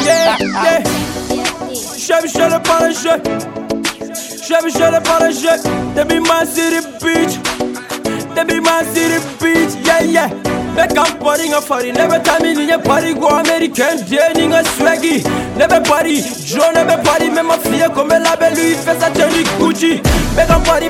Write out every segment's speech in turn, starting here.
Yeah, yeah. Chevy shut up on the shit. Chevy shut up on the shit. They be my city beach. They be my city beach. Yeah, yeah. Back up partying a party. Never time in your party. Go American. Dating a swaggy. Never party. Joe never party. Me ma fille comme la belle lui fait sa tenue Gucci. Back up party.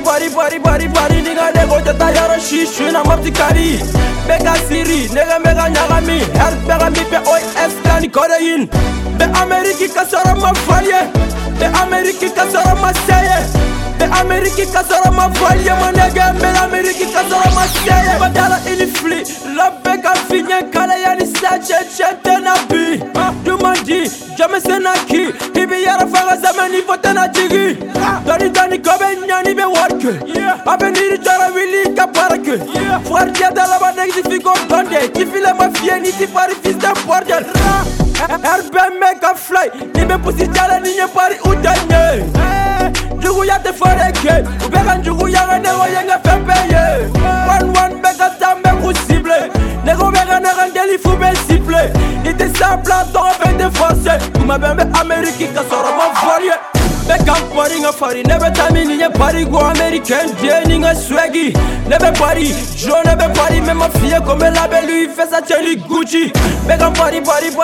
Nigga they go to tayara shishu na mapti kari. Back up Siri. Nigga mega nyagami. Help mega mi pe oi eskani kodein. Be Ameriki kasara ma falye. Be Ameriki kasara ma seye. Be Ameriki kasara ma falye. Ma nigga be Ameriki kasara ma seye. Badala ili fli. Love beka finye kala yani sache chete na bi. Dumandi jamais senaki. Ibi yara fanga zamani fote na jigi. Dani kobe nyani be work. Avenir jara wili kaparake. Frère diada la ba negi fiko donde. Kifile ma fie ni ti pari fils de bordel. Herbe make a fly. Ni be pussy jala ni nye pari utanye. Jugu ya te foreke. Ubeka njugu ya nga nego yenga pepeye. One beka tambe kusible. Nego beka nega ngeli fube sible. Ni te sabla tonga fe te force. Kuma bembe Ameriki kasoro ma volye. Back up partying a party. Never time in your party. Go American. Dating a swaggy. Never party. Joe never party. Me ma fille comme la belle lui fait sa tenue Gucci. Back up party.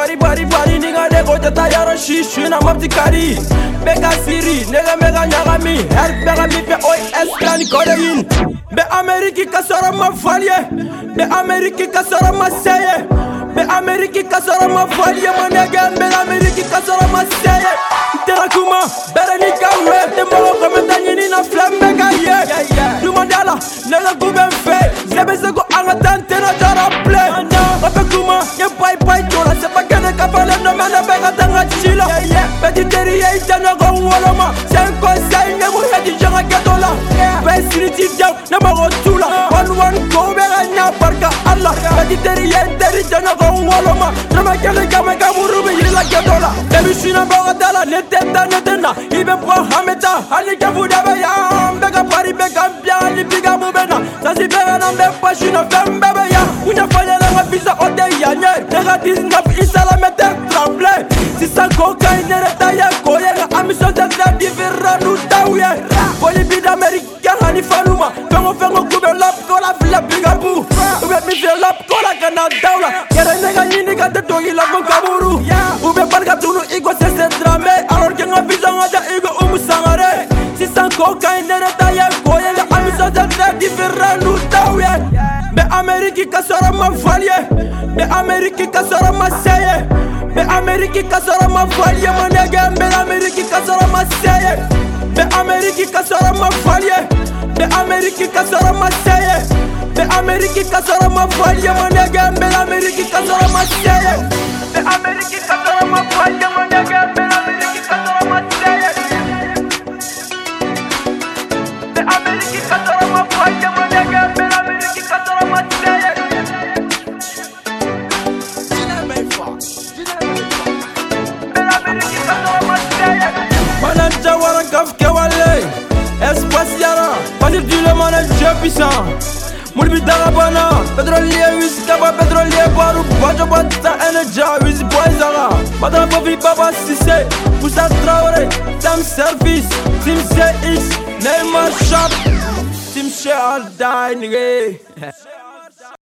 Nigga they go to tayara shishu na mapti kari. Back up Siri. Nigga mega nyagami. Help mega mi pe oi eskani kodein. Be Ameriki kasara ma falye. Be Ameriki kasara ma seye. Be Ameriki kasara ma falye. Ma nigga be Ameriki kasara ma seye. Terakuma, bereni kawe, te molo kome tanyini na flembe ka ye. Dumandala, nega guben fe, zebe seko angatan tena jara play. Ope kuma, ye pai chola, sepa kene kapale no mene beka tanga chila. Beti teri ye itana kon woloma, senko say negu hedi janga getola. Besini tijam, nema rotula, one go bega nya barka Allah. Beti teri jana kon woloma, nema kene kame kamurubi yila getola. Debi shina boga dala nete. Netena, ibe kwa hameta, halika fudebe ya. Mbega pari beka mbia, lipiga mubena. Sasi bega na mbepa shina fembebe ya. Unafanya lenga visa ode ya nye. Nega disngap isala mete tremble. Sisa koka inereta ya koye. Nga amisyon te grab divira nutauye. Poli bida Amerika hani fanuma. Fengo kube lap kola fila biga bu. Ube mi fila lap kola kana daula. Kere nega nyini kate togi lap mkaburu. Ube barga tunu igwa sese drame. Nga vizan aja igo umusangare. Sisan koka inereta ya koye. Nga amisyon te grab divira nutauye. Be Ameriki kasara ma falye. Be Ameriki kasara ma seye. Be Ameriki kasara ma falye. Ma nega be Ameriki kasara ma seye. Be Ameriki kasara ma falye. Be Ameriki kasara ma seye. Be Ameriki kasara ma falye. Ma nega be Ameriki kasara ma seye. Be Ameriki kasara ma falye. Ma nega be Ameriki kasara ma seye. Be Ameriki kasara ma falye. Ma nega be Ameriki kasara ma seye. Mananja wara kafke wale espace yara Pasir dile manager puissant Mulbi darabana Pétrolier wisi kaba pétrolier baru Bajo bata energy wisi boizara Badra bovi baba sise Poussa Traoré Sam service Team CX Neymar shop Team share all die nigga